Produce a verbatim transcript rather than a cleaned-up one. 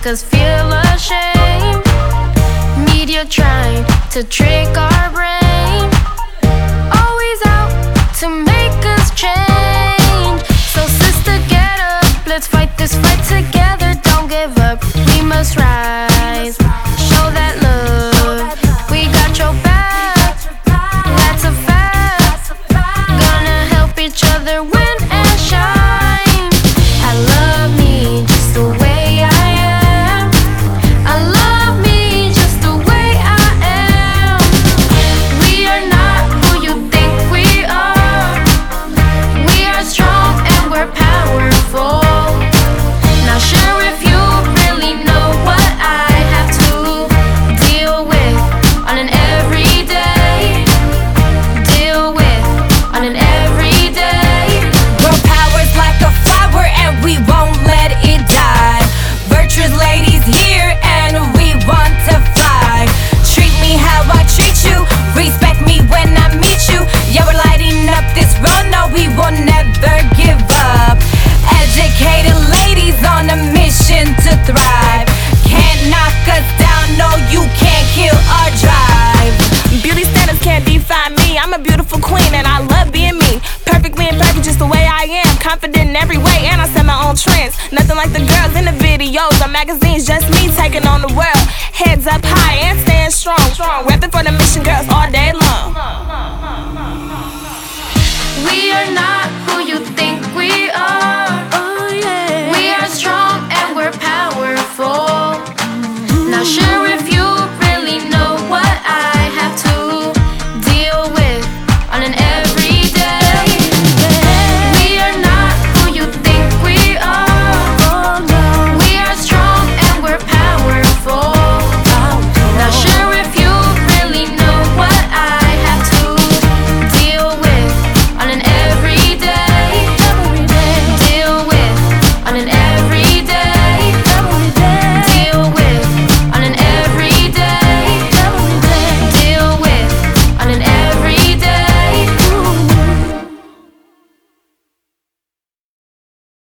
make us feel ashamed. Media trying to trick our brain, always out to make us change. So sister, get up, let's fight this fight together. Don't give up, we must rise. Show that love, we got your back. That's a fact. Gonna help each other win and shine. I love me just the way I am. I love me just the way I am. We are not who you think we are. We are strong and we're powerful. Now share if you really know what I have to deal with on an everyday. Deal with on an everyday. Girl power's like a flower and we won't let it die. Virtuous ladies here and we want to fly. Treat me how I treat you, respect me when I meet you. Yeah, we're lighting up this road, no we will never give up. Educated ladies on a mission to thrive. Can't knock us down, no you can't kill our drive. Beauty standards can't define me. I'm a beautiful queen and I love being me. Perfectly imperfect just the way I am. Confident in every way and I set my own trends. Nothing like the girls in the videos or magazines. Just me taking on the world. Heads up high and staying strong. Repping for the mission girls all day long. We are not who you think we are.